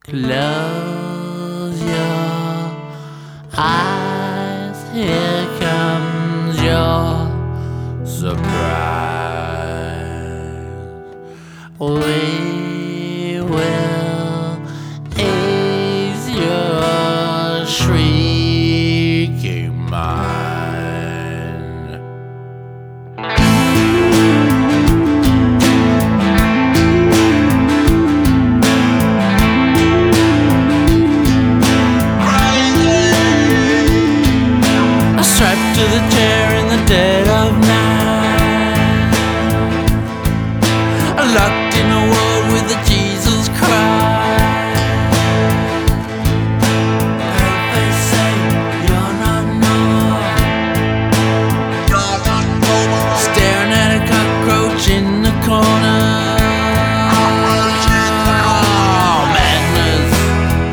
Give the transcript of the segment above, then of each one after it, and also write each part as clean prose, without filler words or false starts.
Close your eyes, here comes your surprise. We will ease your shrieking mind. Strapped to the chair in the dead of night, locked in a world with a Jesus Christ. They say you're not normal, staring at a cockroach in the corner. Madness,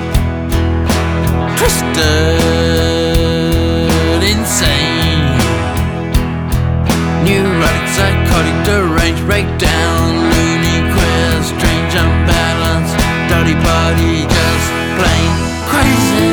twisted, insane, neurotic, psychotic, deranged, breakdown, loony, queer, strange, unbalanced, dirty body, just plain crazy.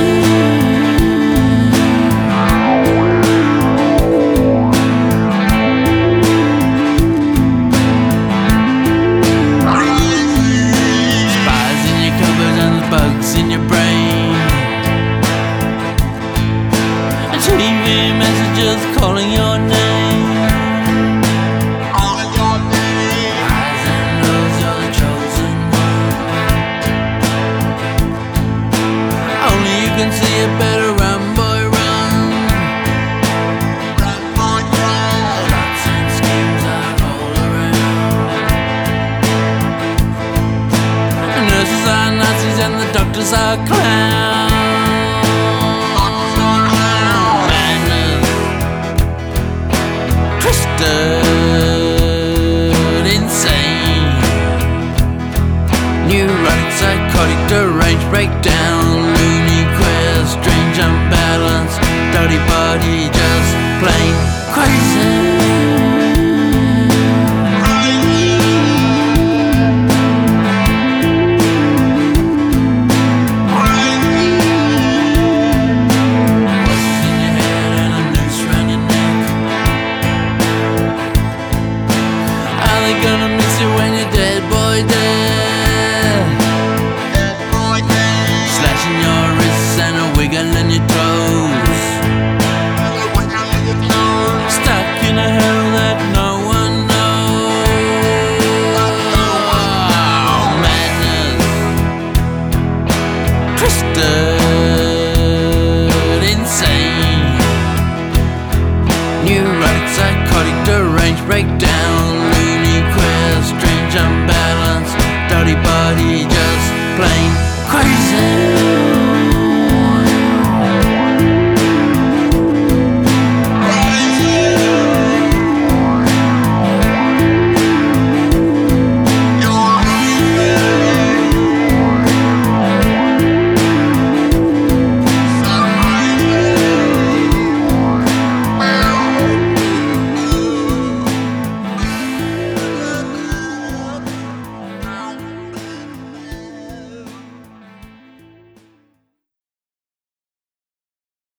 Spies in your cupboard and the bugs in your brain, TV messages calling your name. Eyes and nose, you're the chosen one. Only you can see it better. Run, boy, run. Run, boy, run. Plots and schemes are all around. The nurses are Nazis and the doctors are clowns. Insane, neurotic, psychotic, deranged, breakdown, loony, queer, strange, unbalanced, dirty body, just plain crazy. Gonna miss you when you're dead, boy, dead. Dead boy, dead. Slashing your wrists and a wiggling your toes. Stuck in a hell that no one knows. Madness, twisted, insane, neurotic, psychotic, deranged, breakdown, strange, unbalanced, dirty body, just plain crazy.